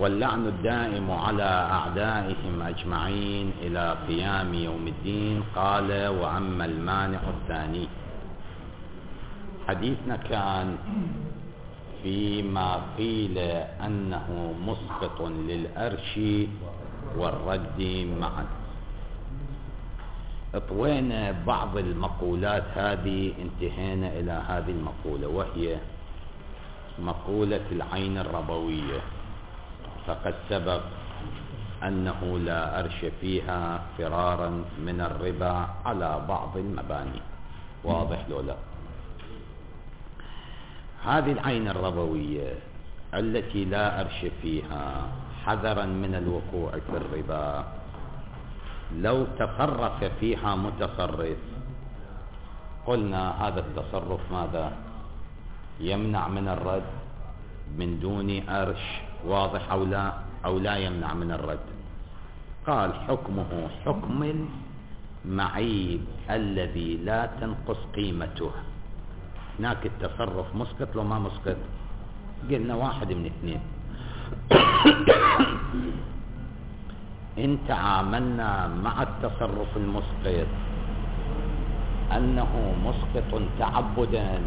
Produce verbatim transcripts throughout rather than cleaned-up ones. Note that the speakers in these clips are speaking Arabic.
واللعن الدائم على أعدائهم أجمعين إلى قيام يوم الدين. قال: وأما المانع الثاني. حديثنا كان فيما قيل أنه مسقط للأرش والرد معا. اطوينا بعض المقولات هذه، انتهينا إلى هذه المقولة، وهي مقولة العين الربوية. فقد سبق أنه لا أرش فيها فرارا من الربا على بعض المباني. واضح لولا؟ هذه العين الربوية التي لا أرش فيها حذرا من الوقوع في الربا، لو تصرف فيها متصرف قلنا هذا التصرف ماذا؟ يمنع من الرد من دون أرش. واضح أو لا؟ أو لا يمنع من الرد. قال: حكمه حكم المعيب الذي لا تنقص قيمته. هناك التصرف مسقط لو ما مسقط؟ قلنا واحد من اثنين. إن تعاملنا مع التصرف المسقط أنه مسقط تعبدا،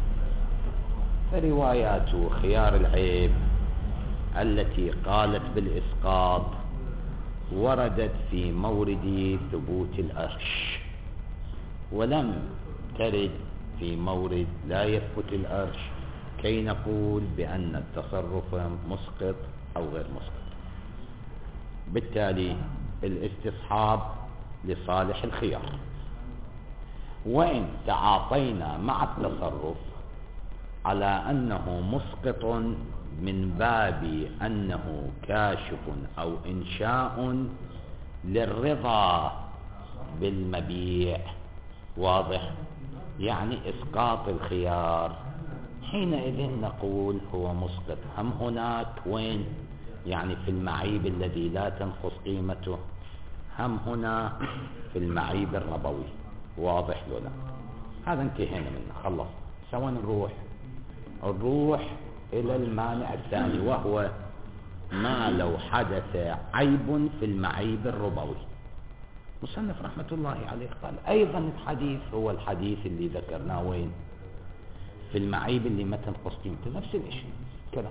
فروايات خيار العيب التي قالت بالإسقاط وردت في مورد ثبوت الأرش، ولم ترد في مورد لا يثبت الأرش كي نقول بأن التصرف مسقط أو غير مسقط. بالتالي الاستصحاب لصالح الخيار. وإن تعاطينا مع التصرف على أنه مسقط من باب أنه كاشف أو إنشاء للرضا بالمبيع، واضح؟ يعني إسقاط الخيار، حينئذ نقول هو مسقط. هم هناك وين؟ يعني في المعيب الذي لا تنقص قيمته، هم هنا في المعيب الربوي. واضح لنا؟ هذا انتهينا منه، خلص. سوى نروح نروح إلى المانع الثاني، وهو ما لو حدث عيب في المعيب الربوي. مصنف رحمة الله عليه قال أيضا الحديث هو الحديث اللي ذكرناه وين؟ في المعيب اللي ما تنقص قيمته، نفس الشيء كلام.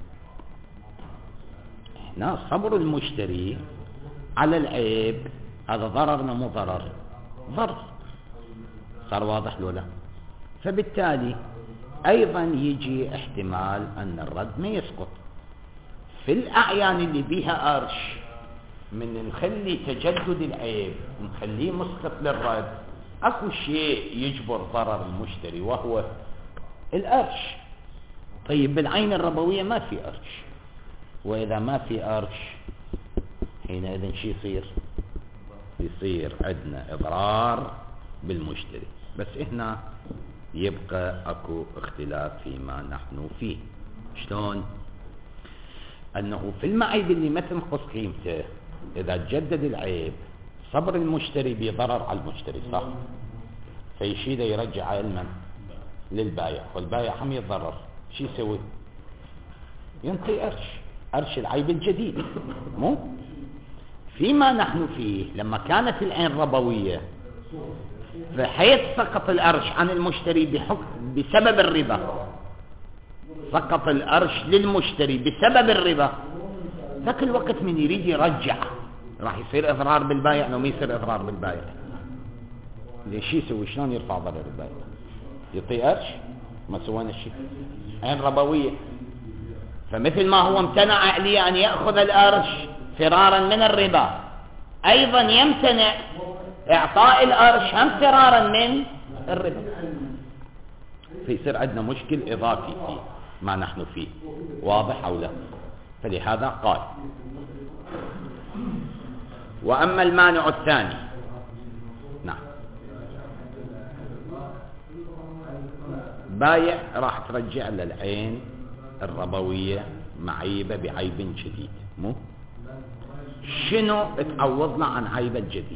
هنا صبر المشتري على العيب هذا ضرر مو ضرر؟ ضرر. صار واضح لولا؟ فبالتالي أيضا يجي احتمال أن الرد ما يسقط في الأعيان اللي بيها أرش، من نخلي تجدد العيب نخليه مسقط للرد. أكو شيء يجبر ضرر المشتري وهو الأرش. طيب بالعين الربوية ما في أرش، وإذا ما في أرش حينئذ شو يصير؟ يصير عندنا إضرار بالمشتري. بس هنا يبقى أكو اختلاف فيما نحن فيه. شلون؟ أنه في المعيب اللي ما تنقص قيمته إذا تجدد العيب صبر المشتري بضرر على المشتري، صح؟ فيشيد يرجع علما للبايع، والبايع هم يتضرر. شو يسوي؟ ينطي أرش، أرش العيب الجديد. مو فيما نحن فيه لما كانت العين ربوية فحيث سقط الأرش عن المشتري بحكم بسبب الربا، سقط الأرش للمشتري بسبب الربا، ذاك الوقت من يريد يرجع راح يصير إضرار بالبايع لو ما يصير إضرار بالبايع. ليش يسوي؟ شلون يرفع ضرر البايع؟ يعطي أرش؟ ما سوينا الشيء، عين ربوية. فمثل ما هو امتنع عليه أن يأخذ الأرش فرارا من الربا، أيضا يمتنع إعطاء الأرش هم فرارا من الربا. فيصير عندنا مشكل إضافي في ما نحن فيه. واضح أو لا؟ فلهذا قال: وأما المانع الثاني. نعم، بايع راح ترجع للعين الربوية معيبة بعيب جديد. مو شنو تعوضنا عن عيب الجديد؟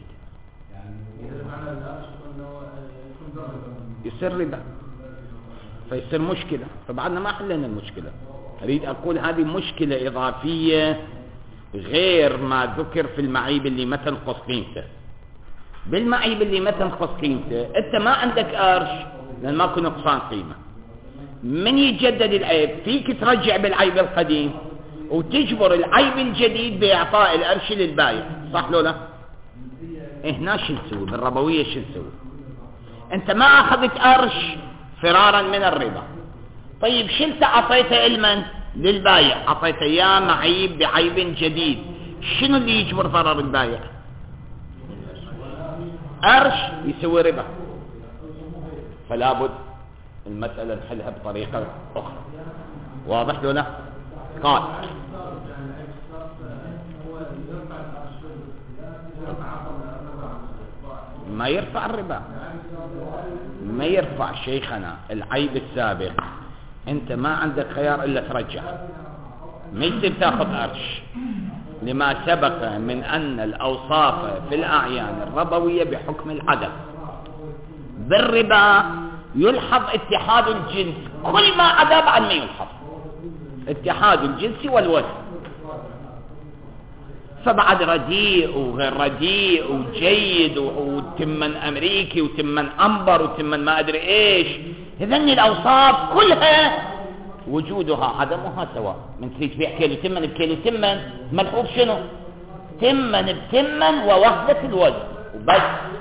يصير ربا، فيصير مشكلة. فبعدنا ما حلنا المشكلة، أريد أقول هذه مشكلة إضافية غير ما ذكر في المعيب اللي ما تنقص قيمته. بالمعيب اللي ما تنقص قيمته أنت ما عندك قرش لأن ماكو نقصان قيمة. من يجدد العيب فيك ترجع بالعيب القديم وتجبر العيب الجديد بإعطاء القرش للبايع، صح لو لا؟ هنا شو نسوي بالربوية؟ شو نسوي؟ أنت ما أخذت قرش فرارا من الربا، طيب شلت أعطيته علما للبايع، أعطيته إياه معيب بعيب جديد، شنو اللي يجبر ضرر البايع؟ قرش يسوي ربا، فلا بد المسألة نحلها بطريقة أخرى. واضح لو لا؟ قال ما يرفع الربا، ما يرفع شيخنا العيب السابق. انت ما عندك خيار الا ترجع، ما يصير تاخذ قرش، لما سبق من ان الاوصاف في الاعيان الربويه بحكم العدد. بالربا يلحظ اتحاد الجنس، كل ما عدا بعد ما يلحظ اتحاد الجنس والوزن، فبعد رديء وغير رديء وجيد وتمن امريكي وتمن انبر وتمن ما ادري ايش، اذن الاوصاف كلها وجودها عدمها سواء. من تريد تبيع كيلو تمن بكيلو تمن، ملحوظ شنو؟ تمن بتمن ووحدة الوزن وبس.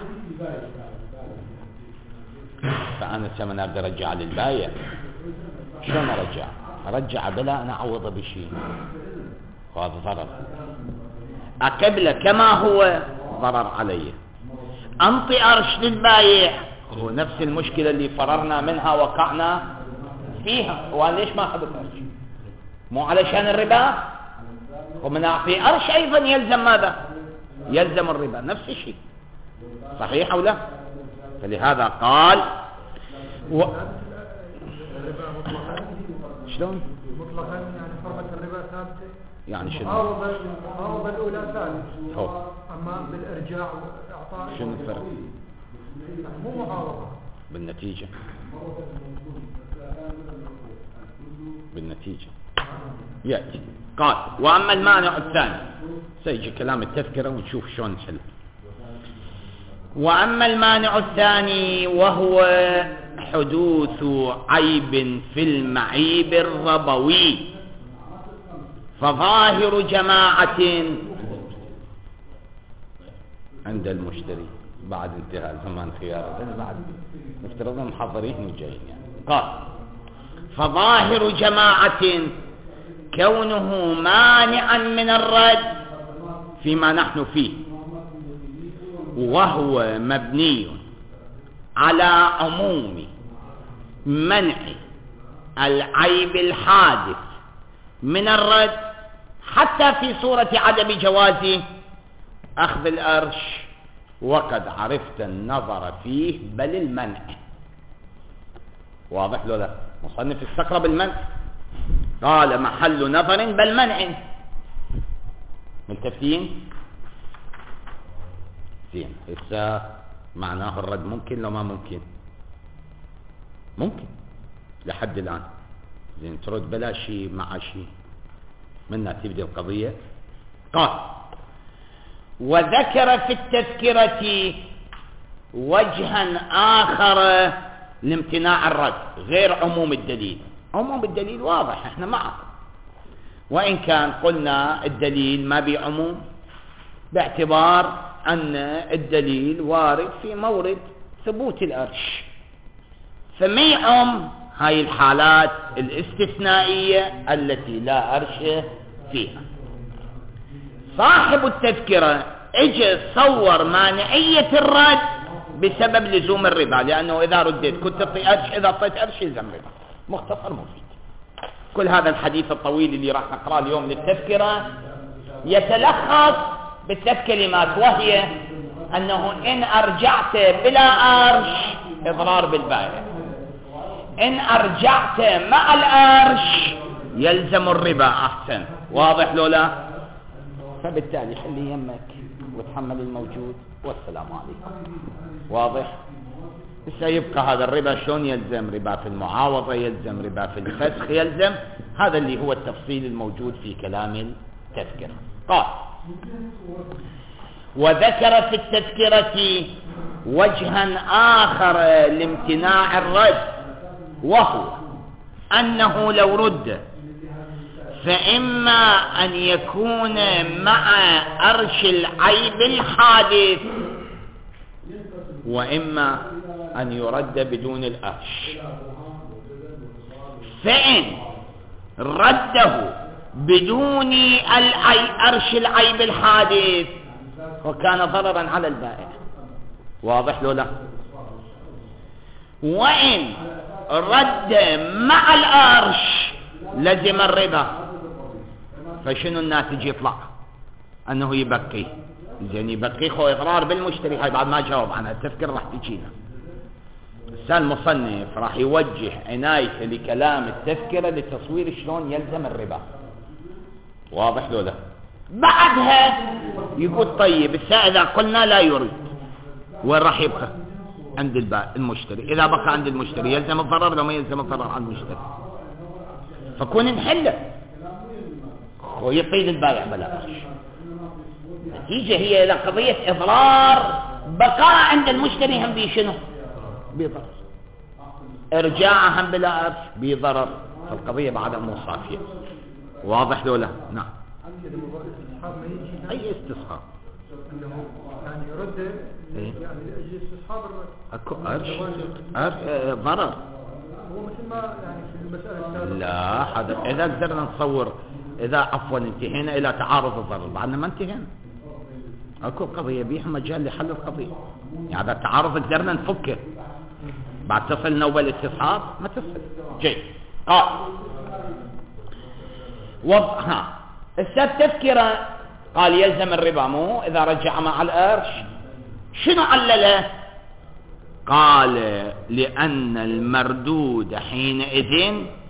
فانا ثمن اقدر ارجع للبايع، شلون ارجع؟ ارجع بلا انا اعوضه بشيء، وهذا ضرر. أقبله كما هو ضرر عليه. أنطي قرش للبايع، هو نفس المشكلة اللي فررنا منها وقعنا فيها. وأنا ليش ما أخذت قرش؟ مو علشان الربا؟ ومن أعطي قرش أيضا يلزم ماذا؟ يلزم الربا، نفس الشيء، صحيح أو لا؟ فلهذا قال و... شلون؟ مطلقا يعني حرمة الربا ثابتة، يعني شنو؟ المعاوضة الأولى ثابتة، هو أما بالإرجاع وإعطاء شنو الفرق؟ مو معاوضة بالنتيجة، بالنتيجة يأتي. قال وأما المانع الثاني، سيجي كلام التذكرة ونشوف شلون نحل. وأما المانع الثاني وهو حدوث عيب في المعيب الربوي، فظاهر جماعة عند المشتري بعد انتهاء زمان خياره، بعد نفترض محضرين وجايين يعني. قال فظاهر جماعة كونه مانعا من الرد فيما نحن فيه، وهو مبني على عموم منع العيب الحادث من الرد، حتى في صورة عدم جواز أخذ القرش، وقد عرفت النظر فيه بل المنع. واضح له لا؟ مصنف استقرب المنع، قال محل نظر بل منع. ملتفتين؟ زين، هسه معناه الرد ممكن لو ما ممكن؟ ممكن لحد الآن. زين، ترد بلا شيء مع شيء، منها تبدأ القضية. قال وذكر في التذكرة وجها آخر لامتناع الرد غير عموم الدليل. عموم الدليل واضح، احنا معه، وإن كان قلنا الدليل ما بعموم، باعتبار أن الدليل وارد في مورد ثبوت القرش، فما يعم هاي الحالات الاستثنائية التي لا قرش فيها. صاحب التذكرة اجى صور مانعية الرد بسبب لزوم الربا، لأنه إذا رديت كنت تعطي قرش، إذا أعطيت قرش يلزم ربا. مختصر مفيد. كل هذا الحديث الطويل اللي راح نقرأه اليوم للتذكرة يتلخص بثلاث كلمات، وهي أنه إن أرجعت بلا قرش إضرار بالبائع، إن أرجعت مع القرش يلزم الربا. أحسن، واضح لو لا؟ فبالتالي خلي يمك وتحمل الموجود، والسلام عليكم. واضح؟ هسه يبقى هذا الربا شلون يلزم؟ ربا في المعاوضة يلزم، ربا في الفسخ يلزم. هذا اللي هو التفصيل الموجود في كلام التذكرة. قال: وذكر في التذكرة وجها آخر لامتناع الرد، وهو أنه لو رد فإما أن يكون مع أرش العيب الحادث، وإما أن يرد بدون الأرش. فإن رده بدون أرش العيب الحادث وكان ضررا على البائع. واضح لو لا؟ وإن رد مع الأرش لزم الربا، فشنو الناتج يطلع؟ أنه يبقي. زين يبقي خو إضرار بالمشتري. هاي بعد ما جاوب عنها، التذكرة راح تجينا. السال المصنف راح يوجه عنايته لكلام التذكرة لتصوير شلون يلزم الربا. واضح لو لا؟ بعدها يقول طيب السائل إذا قلنا لا يريد، وين راح يبقى؟ عند البائع المشتري. إذا بقى عند المشتري يلزم الضرر لو ما يلزم الضرر عن المشتري، فكون نحله ويطيل البائع بلا قرش. النتيجة هي إلى قضية إضرار، بقاء عند المشتري هم بشنو؟ بضرر. إرجاعه هم بلا قرش بضرر. فالقضية بعد مو صافية. واضح لو لا؟ نعم. أي استصحاب؟ انه يعني يرد إيه؟ يعني لاجل استصحاب الرد. اكو قرش قرش آه ضرر. هو مثل ما يعني في المساله السابقه. لا هذا اذا قدرنا نتصور، اذا عفوا انتهينا الى تعارض الضرر، بعدنا ما انتهينا. اكو قضيه بيها مجال لحل القضيه. يعني هذا التعارض قدرنا نفكه، بعد تصل نوبه الاستصحاب ما تصل. جيد. اه وضح السبب تذكره. قال يلزم الربا مو إذا رجع مع القرش. شنو علله؟ قال لأن المردود حينئذ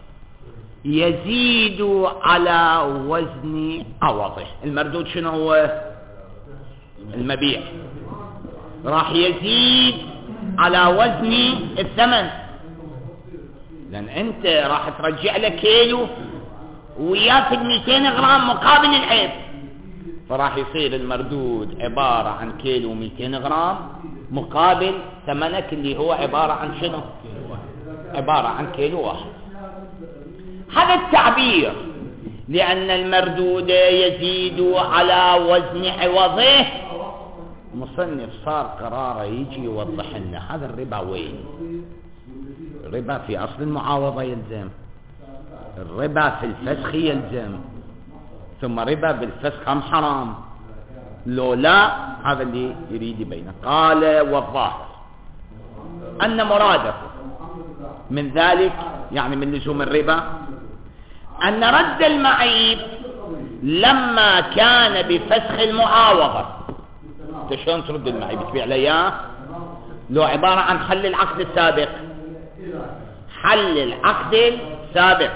يزيد على وزن عوضه. المردود شنو هو؟ المبيع. راح يزيد على وزن الثمن، لأن أنت راح ترجع له كيلو وياخذ مئتين غرام مقابل العيب، فراح يصير المردود عبارة عن كيلو مئتين غرام مقابل ثمنك اللي هو عبارة عن شنو؟ عبارة عن كيلو واحد. هذا التعبير لأن المردود يزيد على وزن عوضه، مصنف صار قراره يجي يوضح لنا هذا الربا وين. الربا في أصل المعاوضة يلزم، الربا في الفسخ يلزم، ثم ربا بالفسخ هم حرام. لو لا هذا اللي يريد يبينه. قال والظاهر أن مراده من ذلك يعني من لزوم الربا أن رد المعيب لما كان بفسخ المعاوضة. انت شلون ترد المعيب؟ تبيع له اياه لو عبارة عن حل العقد السابق، حل العقد السابق.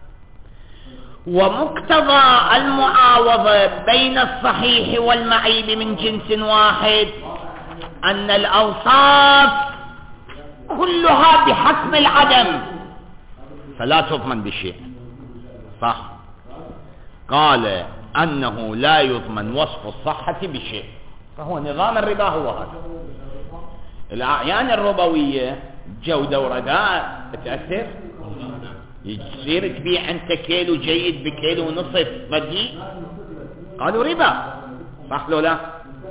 ومقتضى المعاوضة بين الصحيح والمعيب من جنس واحد أن الأوصاف كلها بحكم العدم فلا تضمن بشيء. صح؟ قال أنه لا يضمن وصف الصحة بشيء، فهو نظام الربا هو هذا. الأعيان الربوية جودة ورداء تأثر. يصير تبيع أنت كيلو جيد بكيلو ونصف رديء، قالوا ربا. صح لو لا؟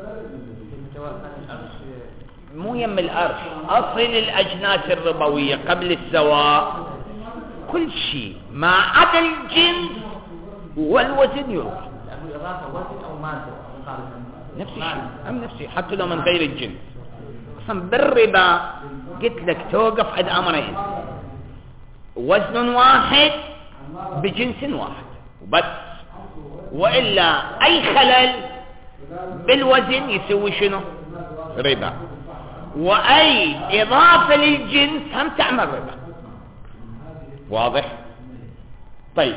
مو يم الأرش، أصل الأجناس الربوية قبل السواء كل شيء ما عدا الجنس والوزن يروح. نفس الشيء، هم نفس الشيء حتى لو من غير الجنس. أصلا بالربا قلت لك توقف عند أمرين: وزن واحد بجنس واحد وبس، وإلا أي خلل بالوزن يسوي شنو؟ ربا. وأي إضافة للجنس هم تعمل ربا. واضح؟ طيب.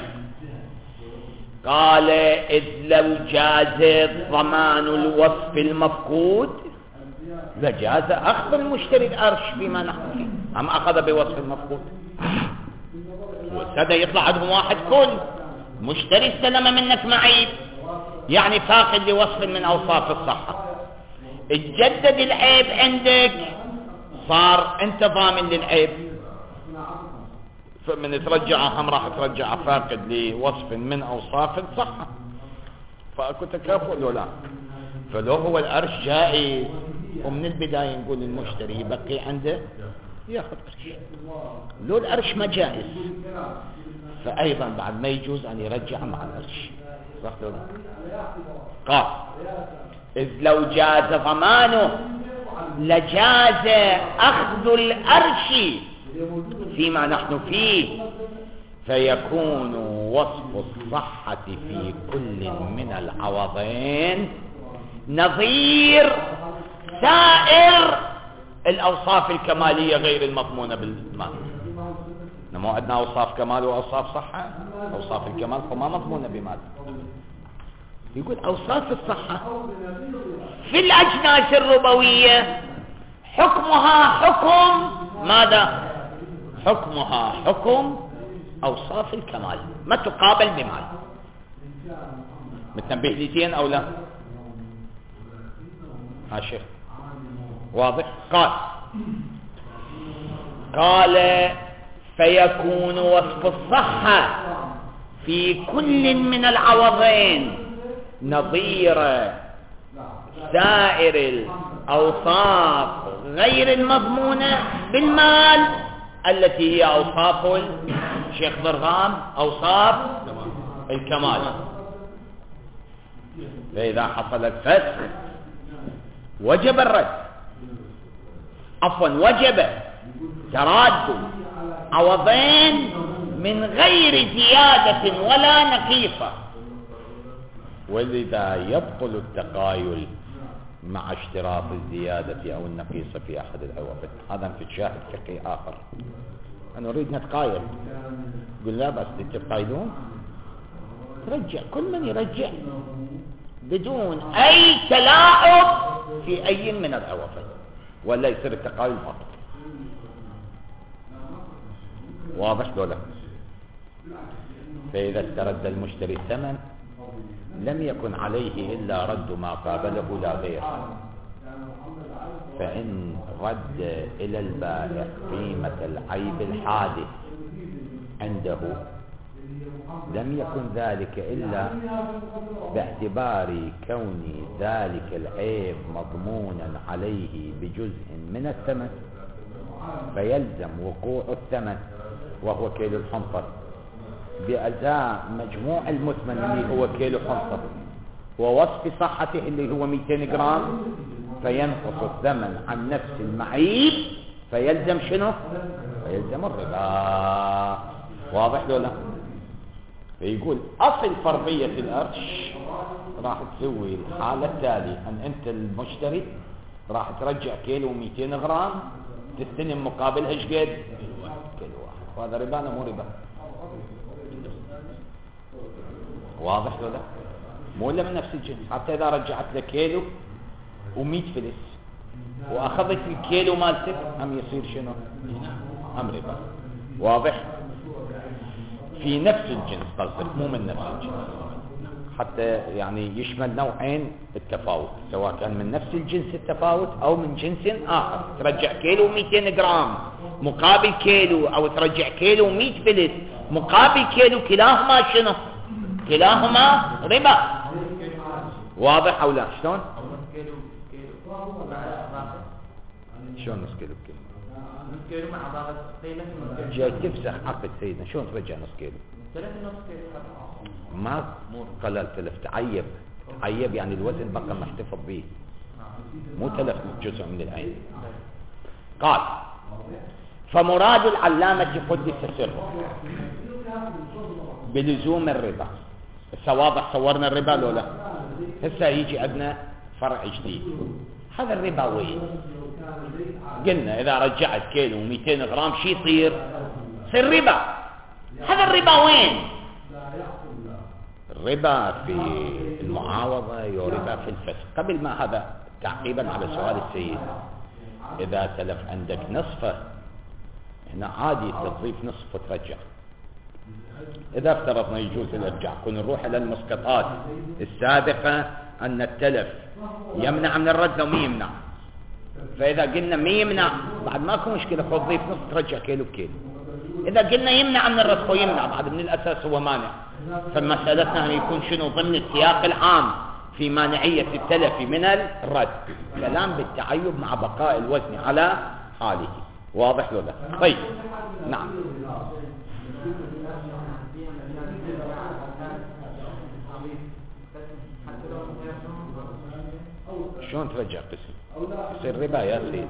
قال إذ لو جاز ضمان الوصف المفقود فجاز أخذ المشتري الأرش فيما نحن فيه، أم أخذ بوصف المفقود. وسده يطلع عندهم واحد كل مشتري استلم منك معيب، يعني فاقد لوصف من أوصاف الصحة، اتجدد العيب عندك، صار أنت ضامن للعيب، فمن ترجعه هم راح ترجعه فاقد لوصف من أوصاف الصحة، فأكو تكافؤ لو لا. فلو هو الأرش جائز ومن البداية نقول للمشتري يبقي عنده ياخذ قرش، لو الأرش ما جائز فأيضا بعد ما يجوز أن يرجع مع الأرش، صح لو لا؟ قال إذ لو جاز ضمانه لجاز أخذ الأرش فيما نحن فيه، فيكون وصف الصحة في كل من العوضين نظير سائر الأوصاف الكمالية غير المضمونة بالمال. ما عندنا أوصاف كمال وأوصاف صحة، أوصاف الكمال فما مضمونة بمال. يقول أوصاف الصحة في الأجناس الربوية حكمها حكم ماذا؟ حكمها حكم أوصاف الكمال، ما تقابل بمال. متنبه ليتين أو لا؟ ها شيخ واضح؟ قال قال فيكون وصف الصحة في كل من العوضين نظير سائر الأوصاف غير المضمونة بالمال التي هي أوصاف الشيخ ضرغام أوصاف الكمال. فإذا حصل الفسخ وجب الرد، عفوا وجب تراد عوضين من غير زيادة ولا نقيصة، ولذا يبطل التقايل مع اشتراط الزيادة أو النقيصة في أحد العوضين. هذا في شاهد فقهي آخر. أنا أريد نتقايل، قل لا بس تتقايلون ترجع، كل من يرجع بدون أي تلاعب في أي من العوضين، ولا يصير التقايل باطل. واضح ولا؟ فإذا استرد المشتري الثمن لم يكن عليه إلا رد ما قابله لا غير، فإن رد إلى البائع قيمة العيب الحادث عنده لم يكن ذلك إلا باعتبار كون ذلك العيب مضمونا عليه بجزء من الثمن، فيلزم وقوع الثمن وهو كيلو الحنطة بأداء مجموع المثمن اللي هو كيلو حنطة ووصف صحته اللي هو مئتين جرام، فينقص الثمن عن نفس المعيب، فيلزم شنو؟ فيلزم الربا. واضح لو لا؟ فيقول أصل فرضية الأرش راح تسوي الحالة التالية، أن أنت المشتري راح ترجع كيلو ومئتين جرام، تستلم مقابلها ايش قد؟ كيلو واحد. وهذا ربا ولا مو ربا؟ واضح ولا؟ مو إلا من نفس الجنس. حتى إذا رجعت لك كيلو ومئة فلس وأخذت الكيلو مالتك هم يصير شنو؟ هم ربا. واضح؟ في نفس الجنس قصدك، مو من نفس الجنس، حتى يعني يشمل نوعين التفاوت، سواء كان من نفس الجنس التفاوت أو من جنس آخر. ترجع كيلو ومئتين جرام مقابل كيلو، أو ترجع كيلو ومئة فلس مقابل كيلو، كلاهما شنو؟ كلاهما ربا. واضح أو لا؟ شلون؟ شلون نص كيلو بكيلو؟ نص كيلو مع ضابط قيمة جاي تفسخ عقد سيدنا، شلون ترجع نص كيلو؟ ثلاث نص كيلو ما قلل تلف، تعيب تعيب يعني الوزن بقى محتفظ به، مو تلف جزء من العين. قال فمراد العلامة حدث سره بلزوم الربا. هسه واضح صورنا الربا لو لا؟ هسه يجي عندنا فرع جديد. هذا الربا وين؟ قلنا إذا رجعت كيلو ومئتين غرام شي يصير؟ يصير ربا. هذا الربا وين؟ الربا في المعاوضة وربا في الفسخ. قبل ما هذا تعقيبا على سؤال السيد، إذا تلف عندك نصفه هنا عادي تضيف نصف وترجع. إذا افترضنا يجوز الإرجاع، كون نروح إلى المسقطات السابقة أن التلف يمنع من الرد لو مي يمنع، فإذا قلنا مي يمنع بعد ماكو مشكلة، خذ ضيف نصف ترجع كيلو بكيلو. إذا قلنا يمنع من الرد خو يمنع بعد، من الأساس هو مانع. فمسألتنا أن يكون شنو ضمن السياق العام في مانعية التلف من الرد، كلام بالتعيب مع بقاء الوزن على حاله. واضح ولا لا؟ طيب نعم. شلون ترجع قسم؟ يصير ربا يا سيدي.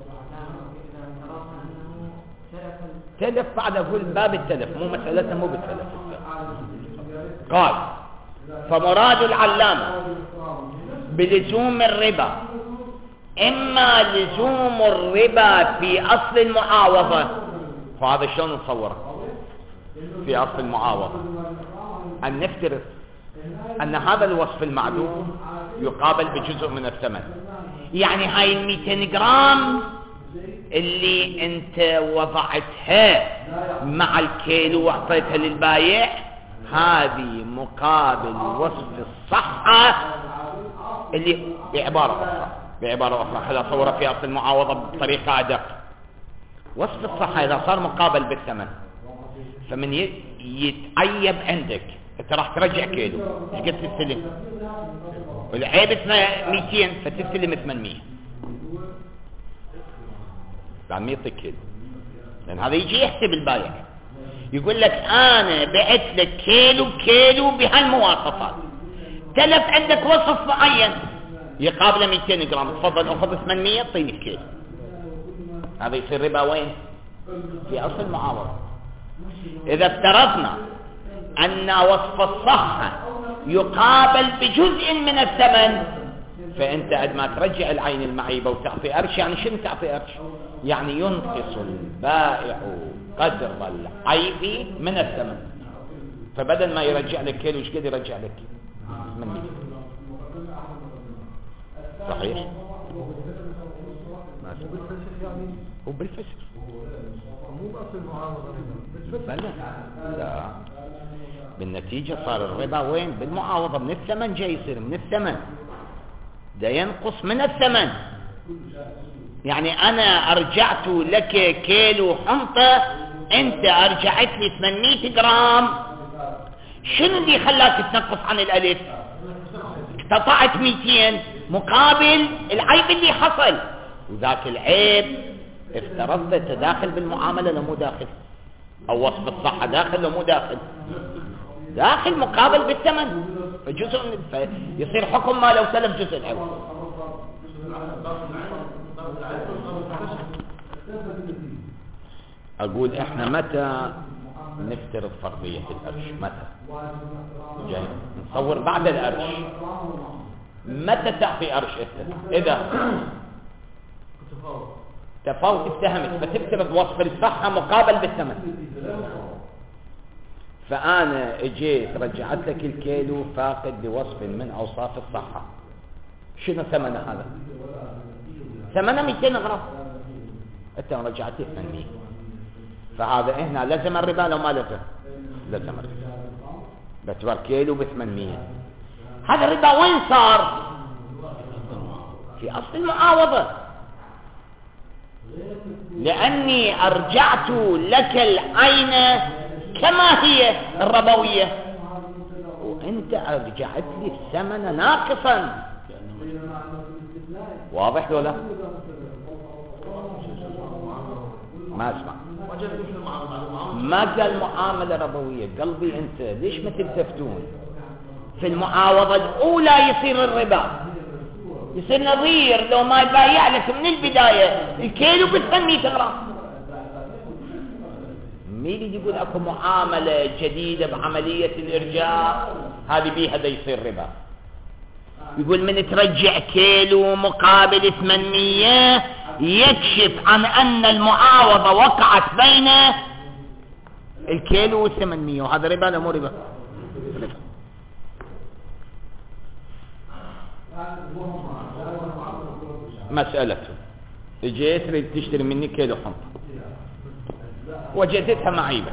تلف بعد أقول باب التلف، مو مسألتنا مو بالتلف. قال فمراد العلامة بلزوم الربا إما لزوم الربا في أصل المعاوضة، فهذا شلون نصوره في أصل المعاوضة؟ أن نفترض أن هذا الوصف المعدوم يقابل بجزء من الثمن، يعني هاي المئتين جرام اللي انت وضعتها مع الكيلو واعطيتها للبايع، هذه مقابل وصف الصحة اللي بعبارة أخرى بعبارة أخرى خلال صورة في أصل المعاوضة بطريقة أدق. وصف الصحة إذا صار مقابل بالثمن، فمن يتعيب عندك انت راح ترجع كيلو، ايش قد تستلم؟ والعيب اسمه مئتين فتستلم ثمانمية، بعد يعطيك كيلو، لأن هذا يجي يحسب البايع يقول لك أنا بعت لك كيلو كيلو بهالمواصفات، تلف عندك وصف معين يقابل مئتين جرام، تفضل أخذ ثمانمية طيب كيلو. هذا يصير ربا وين؟ في أصل المعاوضة. إذا افترضنا أن وصف الصحة يقابل بجزء من الثمن، فأنت قد ما ترجع العين المعيبة وتعطي قرش، يعني شنو تعطي قرش؟ يعني ينقص البائع قدر العيب من الثمن، فبدل ما يرجع لك كيلو ايش قد يرجع لك؟ ثمانمية. صحيح؟ وبالفسر مو بأصل المعاوضة، بالفسر لا، بالنتيجة صار الربا وين؟ بالمعاوضة، من الثمن جاي يصير من الثمن، ده ينقص من الثمن. يعني أنا أرجعت لك كيلو حنطة، أنت أرجعت لي ثمانمية جرام، شنو اللي خلاك تنقص عن الألف؟ اقتطعت مئتين مقابل العيب اللي حصل، وذاك العيب افترضت تداخل بالمعاملة لو مو داخل، أو وصف الصحة داخل لو مو داخل، داخل مقابل بالثمن، فجزء من يصير حكم ما لو سلف جزء العوض. أقول إحنا متى نفترض فرضية القرش؟ متى؟ جاي نصور بعد القرش، متى تعطي قرش إنت؟ إذا تفاوت اتهمت فتفترض وصف الصحة مقابل بالثمن، فأنا اجيت رجعت لك الكيلو فاقد بوصف من أوصاف الصحة، شنو ثمنه هذا؟ ثمنه مئتين غرام، انت رجعت لي ثمانمية، فهذا هنا لزم الربا لو ما لزم؟ لزم الربا، بتبر كيلو ب ثمانمية. هذا الربا وين صار؟ في أصل المعاوضة، لأني أرجعت لك العين كما هي الربوية، وانت ارجعت لي الثمن ناقصا. واضح ولا ما اسمع؟ ما قال معاملة ربوية، قلبي انت ليش ما تلتفتون؟ في المعاوضة الاولى يصير الربا، يصير نظير لو ما يبايع لك من البداية الكيلو بثمانمية جرام. مين يقول اكو معاملة جديدة بعملية الارجاع هذه بيها دا يصير ربا؟ يقول من ترجع كيلو مقابل ثمانمية يكشف عن ان المعاوضة وقعت بين الكيلو والثمانمية، وهذا ربا لا مو ربا؟ ربا. مسألته اجيت تريد تشتري مني كيلو حنطة وجدتها معيبة.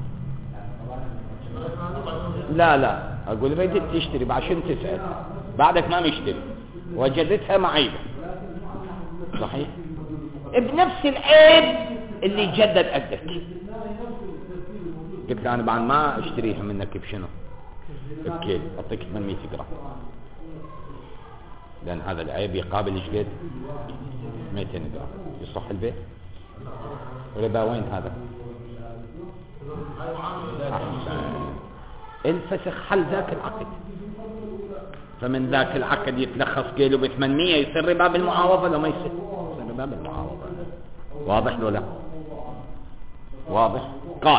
لا لا اقول ردت تشتري عشان تسأل بعدك ما مشتري وجدتها معيبة صحيح بنفس العيب اللي جدد قدك. قلت انا بعد ما اشتريها منك بشنو بكيل اعطيك ثمانمية جرام لان هذا العيب يقابل ايش قد مئتين جرام. يصح البيع؟ ربا وين هذا؟ الفسخ حل ذاك العقد. فمن ذاك العقد يتلخص كيلو ب ثمانمية يصير ربا بالمعاوضة لو ما يصير؟ يصير ربا بالمعاوضة. واضح ولا لا؟ واضح. قال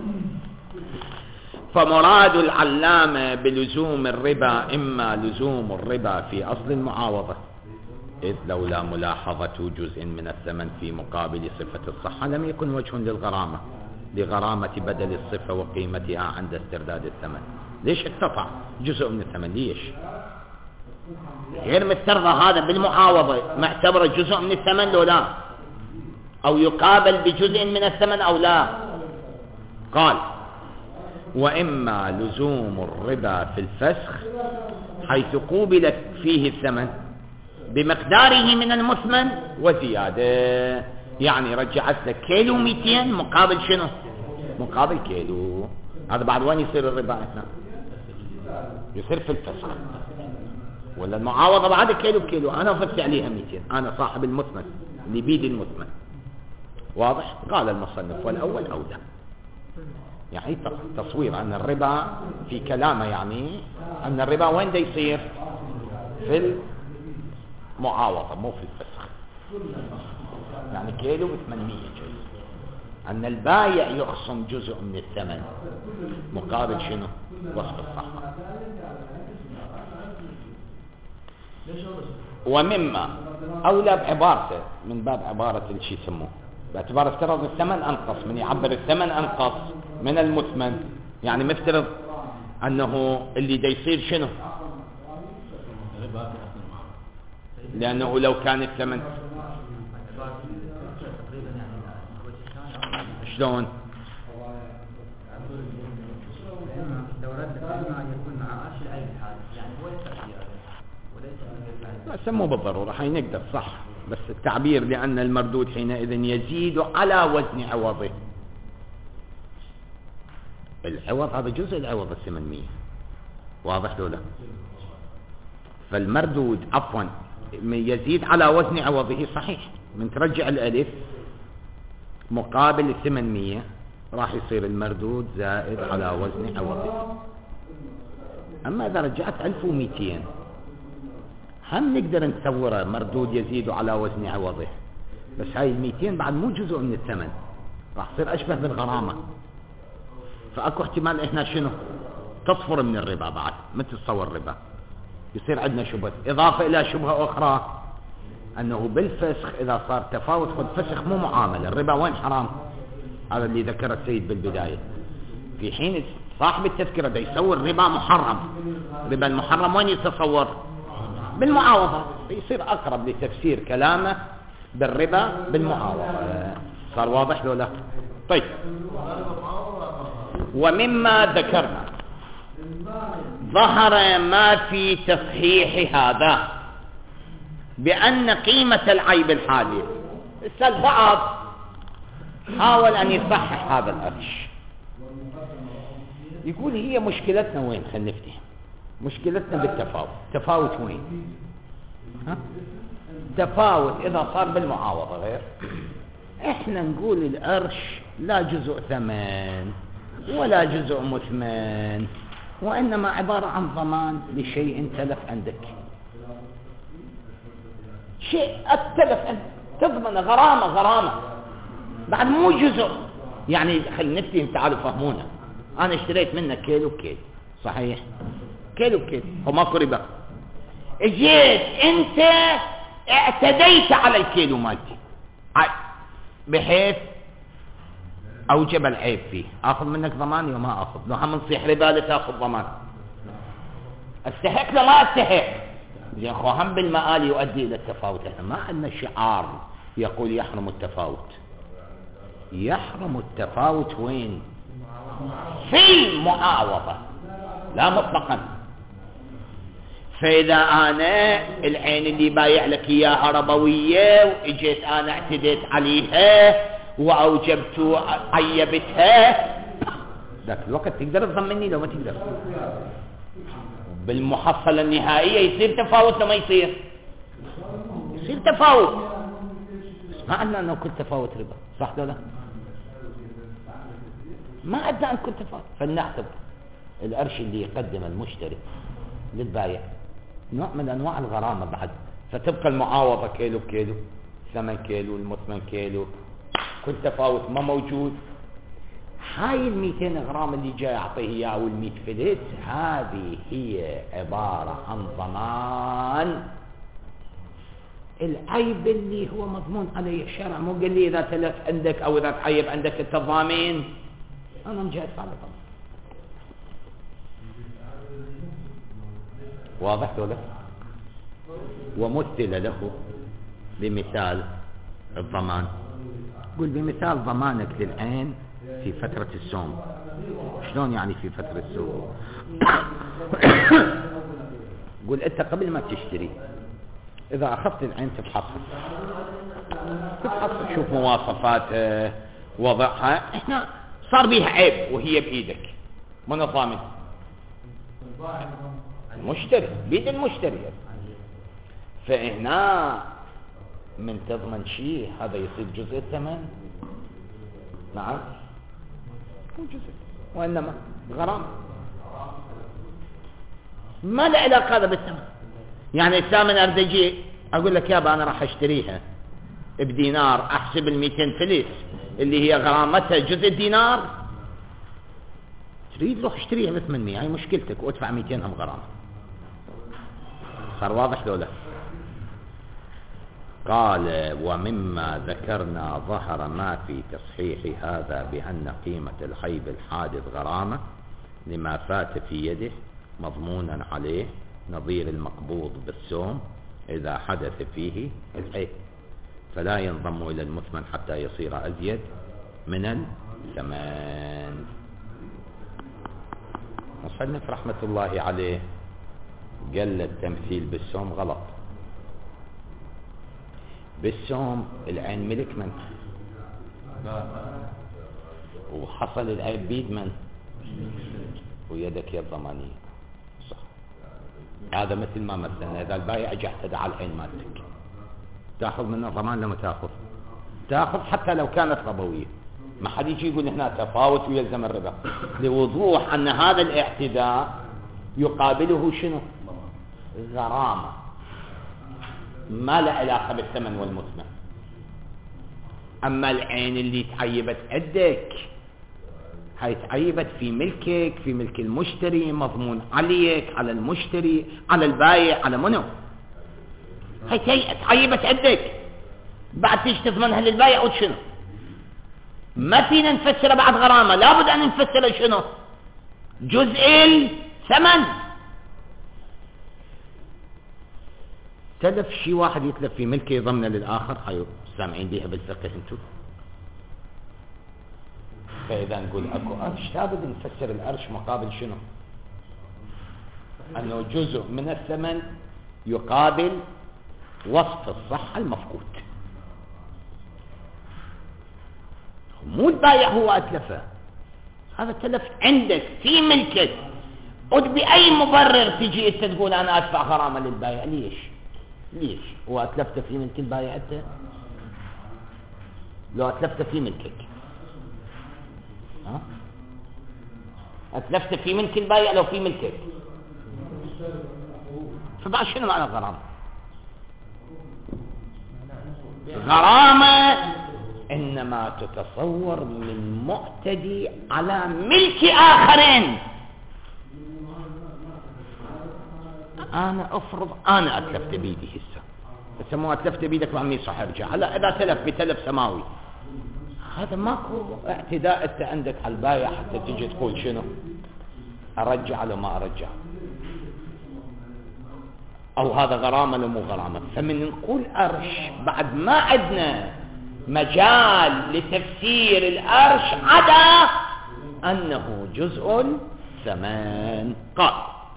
فمراد العلامة بلزوم الربا إما لزوم الربا في أصل المعاوضة إذ لولا ملاحظة جزء من الثمن في مقابل صفة الصحة لم يكن وجه للغرامة لغرامة بدل الصفة وقيمتها عند استرداد الثمن. ليش اقتطع جزء من الثمن؟ ليش غير مسترضى هذا بالمعاوضة معتبر جزء من الثمن لو لا أو يقابل بجزء من الثمن أو لا؟ قال وإما لزوم الربا في الفسخ حيث قوبلت فيه الثمن بمقداره من المثمن وزيادة. يعني رجعت لك كيلو مئتين مقابل شنو؟ مقابل كيلو. هذا بعد وين يصير الربا هنا؟ يصير في الفسخ ولا المعاوضة بعد كيلو بكيلو. أنا فزت عليها مئتين أنا صاحب المثمن اللي بيد المثمن. واضح؟ قال المصنف والأول أولى. يعني تصوير أن الربا في كلامه يعني أن الربا وين دا يصير؟ في المعاوضة مو في الفسخ. يعني كيلو بثمانمية جزء أن البايع يخصم جزء من الثمن مقابل شنو؟ وصف الصحة. ومما أولى بعبارته من باب عبارة الشي يسموه باعتبار افترض الثمن أنقص من يعبر الثمن أنقص من المثمن. يعني مفترض أنه اللي دا يصير شنو؟ لأنه لو كان الثمن شلون؟ سموه بالضرورة حين نقدر صح بس التعبير لأن المردود حينئذ يزيد على وزن عوضه. العوض هذا جزء العوض الثمانمية. واضح لولا؟ فالمردود عفوا يزيد على وزن عوضه صحيح. من ترجع الألف مقابل الثمانمية راح يصير المردود زائد على وزن عوضه. أما إذا رجعت ألف ومئتين هم نقدر نتصوره مردود يزيد على وزن عوضه بس هاي المئتين بعد مو جزء من الثمن راح يصير أشبه بالغرامة. فأكو احتمال إحنا شنو تصفر من الربا بعد ما تتصور الربا يصير عندنا شبهة. إضافة إلى شبهة أخرى أنه بالفسخ إذا صار تفاوت خد فسخ مو معاملة. الربا وين حرام؟ هذا اللي ذكر السيد بالبداية. في حين صاحب التذكرة دا يصور ربا محرم. ربا المحرم وين يتصور؟ بالمعاوضة. يصير أقرب لتفسير كلامه بالربا بالمعاوضة. صار واضح لو لا؟ طيب ومما ذكرنا ظهر ما في تصحيح هذا بأن قيمة العيب الحالي. البعض حاول أن يصحح هذا الأرش يقول هي مشكلتنا وين؟ خلينا نفتهم مشكلتنا بالتفاوت. تفاوت وين؟ ها؟ تفاوت إذا صار بالمعاوضة غير. إحنا نقول الأرش لا جزء ثمن ولا جزء مثمن وإنما عبارة عن ضمان لشيء تلف عندك. شيء التلف عندك تضمن غرامة غرامة بعد مو جزء. يعني خلينا نفتهم تعالوا فهمونا. أنا اشتريت منك كيلو كيلو صحيح كيلو كيلو وماكو ربا. اجيت انت اعتديت على الكيلو مالتي بحيث اوجب العيب فيه. اخذ منك ضمان وما اخذ. لو هم نصيح ربا لتاخذ ضمان. استحق لما استحق زين خو هم بالمآل يؤدي إلى التفاوت. احنا ما عندنا شعار يقول يحرم التفاوت. يحرم التفاوت وين؟ في المعاوضة لا مطلقا. فإذا أنا العين اللي بايع لك إياها ربوية وإجيت أنا اعتديت عليها وأوجبت عيبتها، ذاك الوقت تقدر تضمني لو ما تقدر. بالمحصلة النهائية يصير تفاوت لما يصير يصير تفاوت. ما عندنا أنه كل تفاوت ربا، صح ولا لا؟ ما عندنا أن كل تفاوت. فلنعتبر القرش اللي يقدم المشتري للبايع نوع من أنواع الغرامة بعد، فتبقى المعاوضة كيلو بكيلو، ثمن كيلو، المثمن كيلو، كل تفاوت ما موجود. هاي الميتين غرام اللي جاي أعطيه إياه والميت فلس، هذه هي عبارة عن ضمان العيب اللي هو مضمون عليه الشرع. مو قال لي إذا تلف عندك أو إذا تعيب عندك التضامين أنا مجهز على ضمان. واضح ولا؟ ومثل له بمثال الضمان. قل بمثال ضمانك للعين في فترة الصوم. شلون يعني في فترة الصوم؟ قل أنت قبل ما تشتري إذا أخذت العين تفحصها تفحص تشوف مواصفاتها وضعها. إحنا صار بيها عيب وهي بإيدك، من الضامن؟ المشتري، بيد المشتري. فهنا من تضمن شيء هذا يصير جزء الثمن. نعم مو جزء، وإنما غرام ما له علاقة هذا بالثمن. يعني الثامن أردجي أقول لك يابا أنا راح أشتريها بدينار، أحسب الميتين فلس اللي هي غرامتها جزء الدينار، تريد روح اشتريها بثمانمية، هاي مشكلتك، وادفع ميتين هم غرامة. صار واضح لولا؟ قال ومما ذكرنا ظهر ما في تصحيح هذا بأن قيمة العيب الحادث غرامة لما فات في يده مضمونا عليه نظير المقبوض بالسوم إذا حدث فيه العيب، فلا ينضم إلى المثمن حتى يصير أزيد من الثمن. مصنف رحمة الله عليه قال التمثيل بالسوم غلط. بالسوم العين ملك من؟ وحصل العيب بيد من؟ ويدك يد ضمانية، صح. هذا مثل ما مثلنا إذا البايع جاء اعتدى على العين مالتك تأخذ منه ضمان لما تأخذ تأخذ حتى لو كانت ربوية. ما حد يجي يقول هنا تفاوت ويلزم الربا، لوضوح أن هذا الاعتداء يقابله شنو؟ غرامة ما له علاقة بالثمن والمثمن. أما العين اللي تعيبت عندك هاي تعيبت في ملكك، في ملك المشتري، مضمون عليك، على المشتري، على البايع، على منو. هاي تعيبت عندك بعد تيجي تضمنها للبايع وشنو؟ ما فينا نفسر بعد غرامة، لابد أن نفسر شنو؟ جزء الثمن. تلف شي واحد يتلف في ملكه يضمن للآخر، هاي سامعين بيها بالفقه انتو. فإذا نقول أكو أرش لابد نفسر الأرش مقابل شنو؟ أنه جزء من الثمن يقابل وصف الصحة المفقود. مو البايع هو أتلفه، هذا تلف عندك في ملكك، وبأي مبرر تجي انت تقول أنا أدفع غرامة للبايع؟ ليش؟ ليش؟ هو أتلفت في ملك البايع أنت؟ لو أتلفت في ملكك، ها؟ أتلفت في ملك البايع لو في ملكك، فبعد شنو معنى الغرامة؟ غرامة إنما تتصور من معتدي على ملك آخرين. أنا أفرض أنا أتلفت بيدي هسه، هسه مو أتلفت بيدك وعمي صح ارجع. هلا إذا تلف بتلف سماوي، هذا ماكو اعتداء أنت عندك على البايع حتى تيجي تقول شنو؟ أرجع لو ما أرجع. أو هذا غرامة لو مو غرامة. فمن نقول أرش بعد ما عندنا مجال لتفسير الأرش عدا أنه جزء ثمان. قال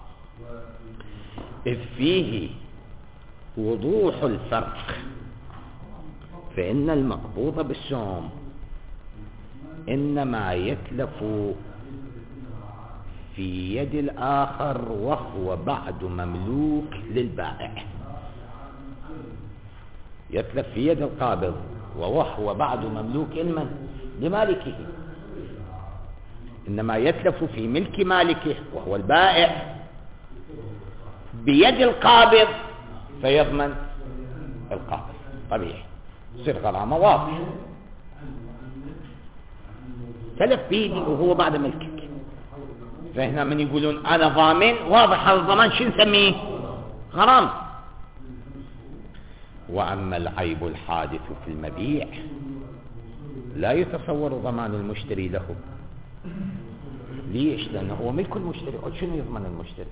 إذ فيه وضوح الفرق فإن المقبوض بالسهم إنما يتلف في يد الآخر وهو بعد مملوك للبائع. يتلف في يد القابض وهو بعد مملوك لمن؟ لمالكه. إنما يتلف في ملك مالكه وهو البائع بيد القابض فيضمن القابض. طبيعي يصير غرامة واضح. تلف بيدي وهو بعد ملكك. فهنا من يقولون أنا ضامن، واضح هذا الضمان شو نسميه؟ غرام. وأما العيب الحادث في المبيع لا يتصور ضمان المشتري له. ليش؟ لأنه هو ملك المشتري. شنو يضمن المشتري؟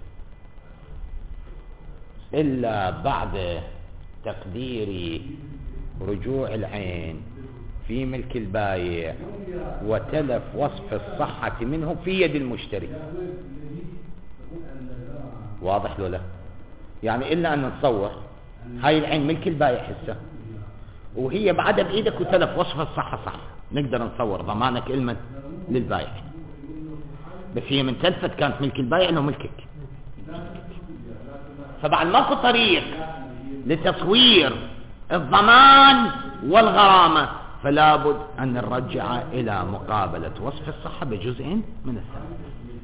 إلا بعد تقدير رجوع العين في ملك البايع وتلف وصف الصحة منه في يد المشتري. واضح له لا؟ يعني إلا أن نتصور هاي العين ملك البايع حسه وهي بعدها بإيدك وتلف وصف الصحة صح، نقدر نتصور ضمانك إلمن للبايع. بس هي من تلفت كانت ملك البايع إنه ملكك. فبعد ماكو طريق لتصوير الضمان والغرامة فلا بد أن نرجع إلى مقابلة وصف الصحة بجزء من الثمن.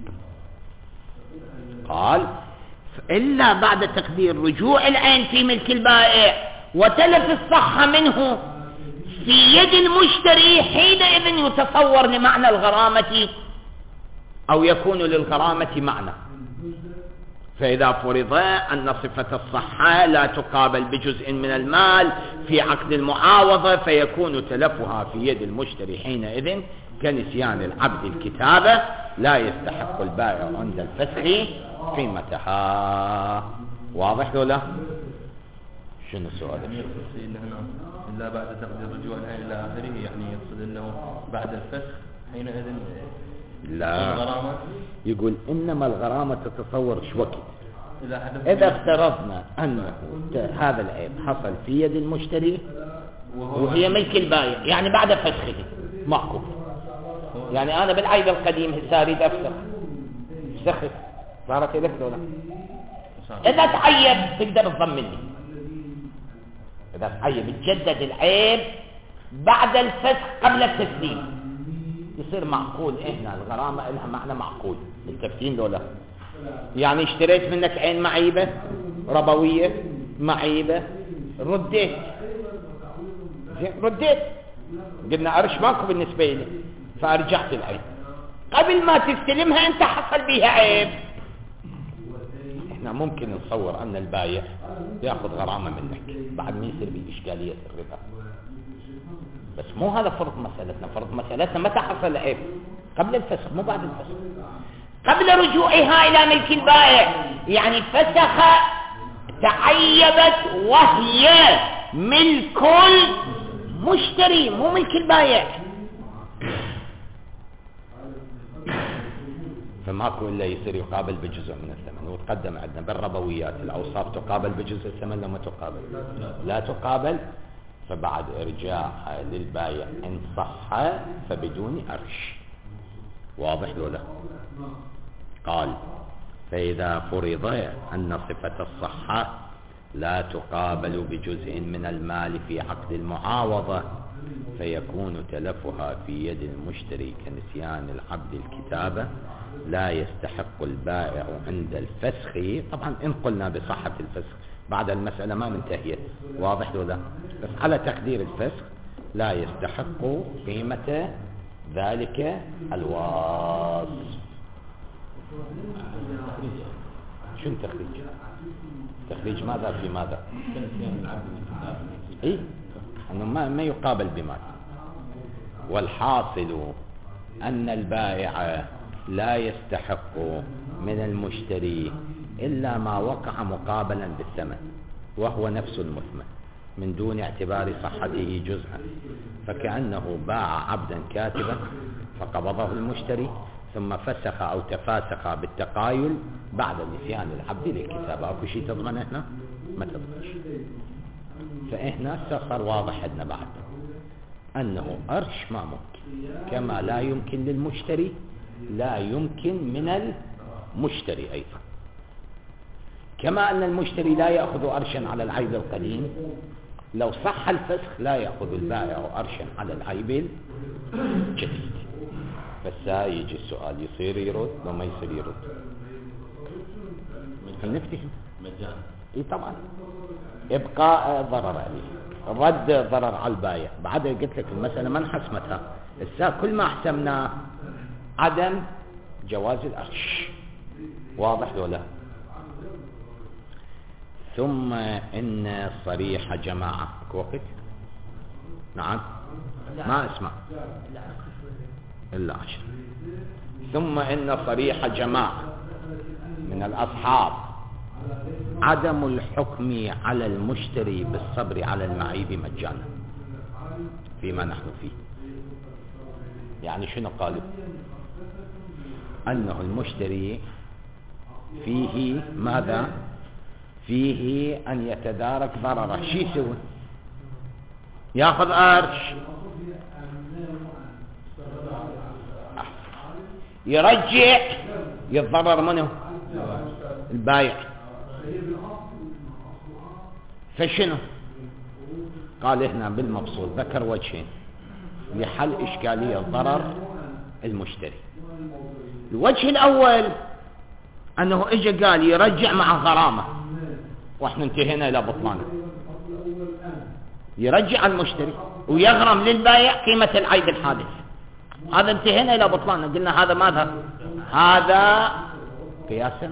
قال إلا بعد تقدير رجوع العين في ملك البائع وتلف الصحة منه في يد المشتري حينئذ يتصور لمعنى الغرامة أو يكون للغرامة معنى. فإذا فرض أن صفة الصحة لا تقابل بجزء من المال في عقد المعاوضة فيكون تلفها في يد المشتري حينئذ كنسيان العبد الكتابة لا يستحق البائع عند الفسخ قيمتها. واضح ولا؟ شنو السؤال؟ إلا بعد تقدير رجوع العين إلى آخره، يعني يقصد أنه بعد الفسخ حينئذ لا الغرامة. يقول إنما الغرامة تتصور شو وقت إذا افترضنا أنه هذا العيب حصل في يد المشتري وهي ملك البائع، يعني بعد فسخه معكوف. يعني أنا بالعيب القديم هسه أريد أفسخ فسخت صارت لك ولا؟ إذا تعيب تقدر تضمني. إذا تعيب تجدد العيب بعد الفسخ قبل التسليم يصير معقول. هنا الغرامة لها معنى معقول. متفقين لولا؟ يعني اشتريت منك عين معيبة ربوية معيبة رديت رديت قلنا أرش ماكو بالنسبة لي فأرجعت العين. قبل ما تستلمها أنت حصل بيها عيب. احنا ممكن نتصور أن البايع يأخذ غرامة منك بعد ما يصير بإشكالية الربا. بس مو هذا فرض مسألتنا. فرض مسألتنا متى حصل العيب؟ قبل الفسخ مو بعد الفسخ. قبل رجوعها إلى ملك البائع يعني فسخ تعيبت وهي ملك المشتري مو ملك البائع. فماكو إلا يصير يقابل بجزء من الثمن. وتقدم عندنا بالربويات الأوصاف تقابل بجزء الثمن لما تقابل لا تقابل. فبعد إرجاعها للبائع إن صح فبدون أرش. واضح ولا؟ قال فإذا فرض أن صفة الصحة لا تقابل بجزء من المال في عقد المعاوضة فيكون تلفها في يد المشتري كنسيان العبد الكتابة لا يستحق البائع عند الفسخ. طبعا إن قلنا بصحة الفسخ بعد المسألة ما منتهية. واضح ولا؟ بس على تقدير الفسخ لا يستحق قيمة ذلك الواصف. شو التخريج؟ تخريج ماذا في ماذا؟ إيه؟ أنه ما, ما يقابل بمال. والحاصل أن البائع لا يستحق من المشتري إلا ما وقع مقابلا بالثمن وهو نفس المثمن من دون اعتبار صحته جزءا، فكأنه باع عبدا كاتبا فقبضه المشتري ثم فسخ أو تفاسخ بالتقايل بعد نسيان العبد للكتابة. أكو شيء تضمن هنا؟ ما تضمنش. فإحنا صار واضح عندنا بعد أنه أرش ما ممكن، كما لا يمكن للمشتري لا يمكن من المشتري أيضا، كما أن المشتري لا يأخذ أرشا على العيب القديم، لو صح الفسخ لا يأخذ البائع أرشا على العيب الجديد. بس يجي السؤال يصير يرد لو ما يصير يرد؟ هل نفتهم؟ مجانا. اي طبعا. ابقاء ضرر عليه، رد ضرر على البائع. بعد قلت لك المسألة ما انحسمتها، السا كل ما حسمناه عدم جواز الأرش. واضح ولا؟ ثم إن صريح جماعة وقت نعم ما اسمع إلا عشر. ثم إن صريح جماعة من الأصحاب عدم الحكم على المشتري بالصبر على المعيب مجانا فيما نحن فيه. يعني شنو قالوا؟ أنه المشتري فيه ماذا؟ فيه أن يتدارك ضرره. شو يسوي؟ ياخذ أرش، يرجع، يتضرر منه البايع. فشنو قال هنا بالمبسوط؟ ذكر وجهين لحل إشكالية ضرر المشتري. الوجه الأول أنه إجا قال يرجع مع غرامة، واحنا انتهينا إلى بطلانه. يرجع المشتري ويغرم للبائع قيمة العيب الحادث، هذا انتهينا إلى بطلانه. قلنا هذا ماذا؟ هذا قياسا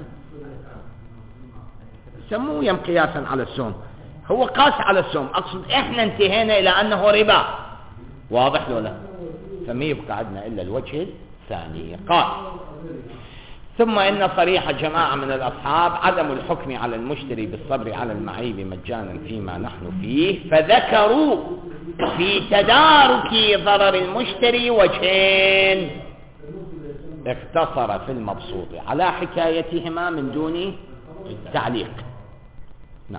سموه يم قياسا على السوم، هو قاس على السوم. أقصد إحنا انتهينا إلى أنه ربا. واضح ولا؟ فما يبقى عندنا إلا الوجه الثاني. قال ثم إن صريح جماعة من الأصحاب عدم الحكم على المشتري بالصبر على المعيب مجانا فيما نحن فيه، فذكروا في تدارك ضرر المشتري وجهين اقتصر في المبسوط على حكايتهما من دون تعليق. نعم.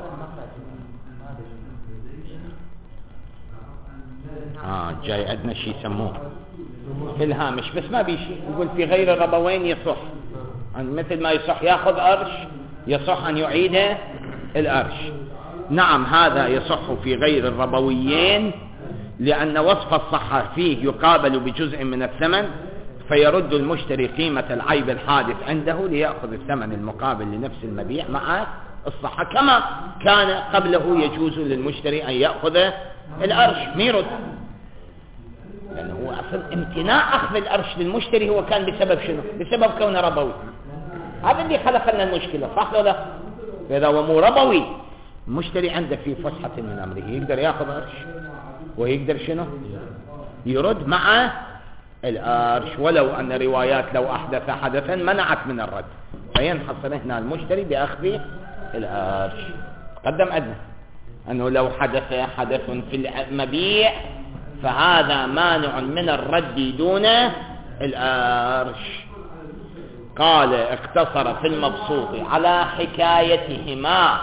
آه جاي عندنا شيء يسموه في الهامش بس ما بيشي، يقول في غير الربوين يصح، يعني مثل ما يصح ياخذ أرش يصح أن يعيد الأرش. نعم هذا يصح في غير الربويين، لأن وصف الصحة فيه يقابل بجزء من الثمن، فيرد المشتري قيمة العيب الحادث عنده ليأخذ الثمن المقابل لنفس المبيع مع الصحة، كما كان قبله يجوز للمشتري أن يأخذ الأرش ميرد، لأنه هو أصلا امتناع أخذ الأرش للمشتري هو كان بسبب شنو؟ بسبب كونه ربوي. هذا اللي خلق لنا المشكلة، صح ولا لا؟ فإذا هو مو ربوي المشتري عنده في فسحة من أمره يقدر يأخذ أرش ويقدر شنو؟ يرد مع الأرش، ولو أن روايات لو أحدث حدثا منعت من الرد، فينحصر هنا المشتري بأخذ الأرش. قدم أدنى أنه لو حدث حدث في المبيع فهذا مانع من الرد دون الأرش. قال اقتصر في المبسوط على حكايتهما.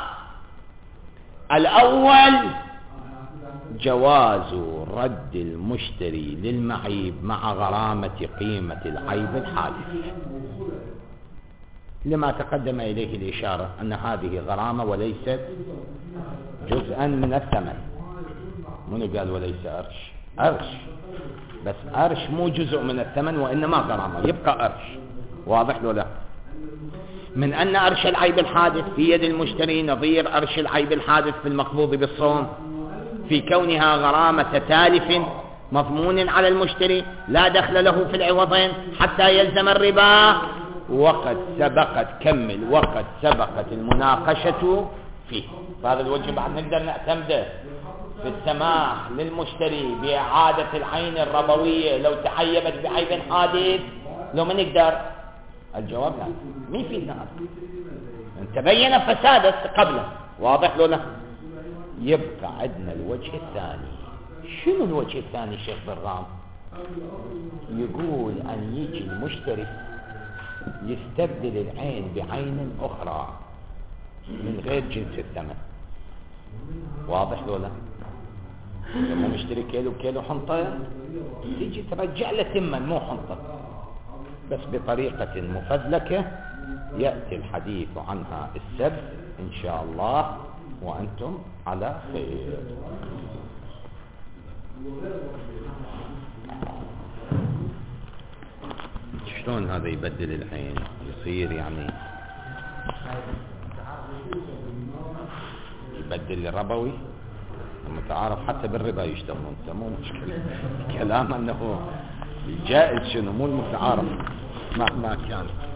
الأول جواز رد المشتري للمعيب مع غرامة قيمة العيب الحادث، لما تقدم إليه الإشارة أن هذه غرامة وليست جزءا من الثمن. من قال وليس أرش؟ أرش، بس أرش مو جزء من الثمن وإنما غرامة، يبقى أرش. واضح ولا؟ من أن أرش العيب الحادث في يد المشتري نظير أرش العيب الحادث في المقبوض بالصوم، في كونها غرامة تالف مضمون على المشتري لا دخل له في العوضين حتى يلزم الربا، وقد سبقت كمل وقد سبقت المناقشة فيه. فهذا الوجه بعد نقدر نعتمده في السماح للمشتري بإعادة العين الربوية لو تحيبت بعيب حادث، لو ما نقدر الجواب لا. مين في هذا؟ تبين فساد قبله، واضح له لا؟ يبقى عندنا الوجه الثاني. شنو الوجه الثاني شيخ برغام؟ يقول أن يجي المشتري يستبدل العين بعين أخرى من غير جنس الثمن، واضح له لا؟ لما نشتري كيلو كيلو حنطة تيجي ترجع له ثمن مو حنطة، بس بطريقة مفزلكة يأتي الحديث عنها السبت إن شاء الله وأنتم على خير. شلون هذا يبدل العين؟ يصير يعني يبدل الربوي المتعارف، حتى بالربا يشتغلون، مو مشكلة. كلام أنه الجائز شنو مو المتعارف مهما كان.